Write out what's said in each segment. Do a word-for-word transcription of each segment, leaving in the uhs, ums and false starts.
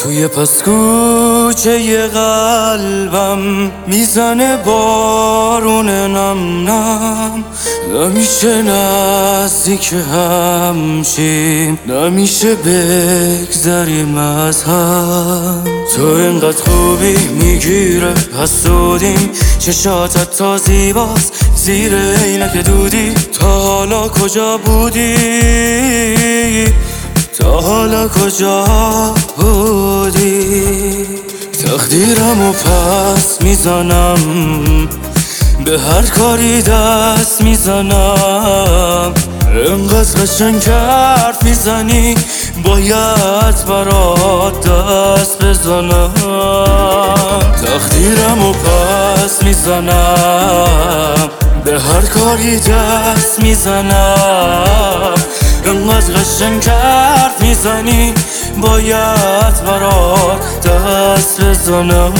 توی پس کوچه قلبم میزنه بارون نم نم. نمیشه نزدیک همشیم، نمیشه بگذریم از هم. تو اینقدر خوبی میگیره حسودیم، چشاتت تا زیباست زیر عینک دودی. تا حالا کجا بودی؟ تا حالا کجا بودی؟ تقدیرمو پس میزنم، به هر کاری دست میزنم. انقدر قشنگ حرف میزنی باید برات دست بزنم. تقدیرمو پس میزنم، به هر کاری دست میزنم. انقدر قشنگ حرف میزنی باید برات دست بزنم.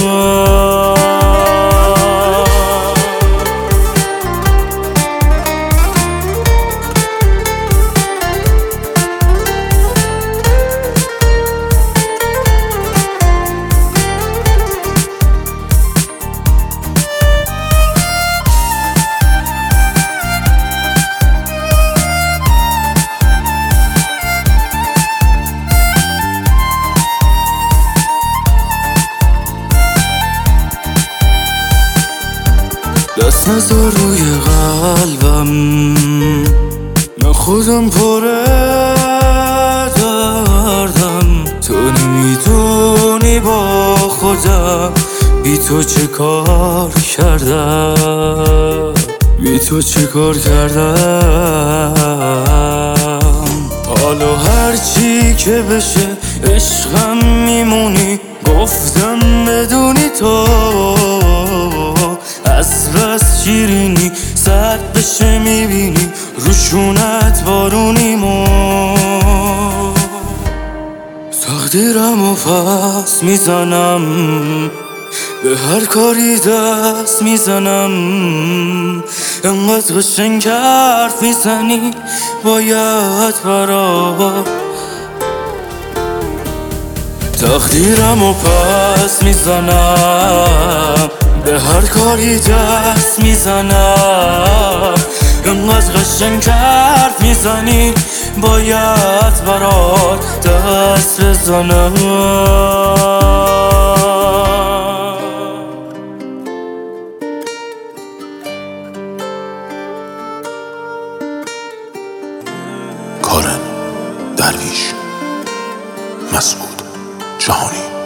دست نذار روی قلبم، من خودم پره دردم. تو نمیدونی با خودم بی تو چه کار کردم، بی تو چه کار کردم. حالا هرچی که بشه عشقم میمونی، گفتم بدونی تو از بس شیرینی. سرد بشه میبینی روشونت بارونیمو. تقدیرمو پس میزنم، به هر کاری دست میزنم. انقدر قشنگ حرف میزنی باید برات. تقدیرمو پس میزنم، به هر کاری دست میزنم. انقدر قشنگ حرف میزنی باید برات دست بزنم. کارن درویش، مسعود جهانی.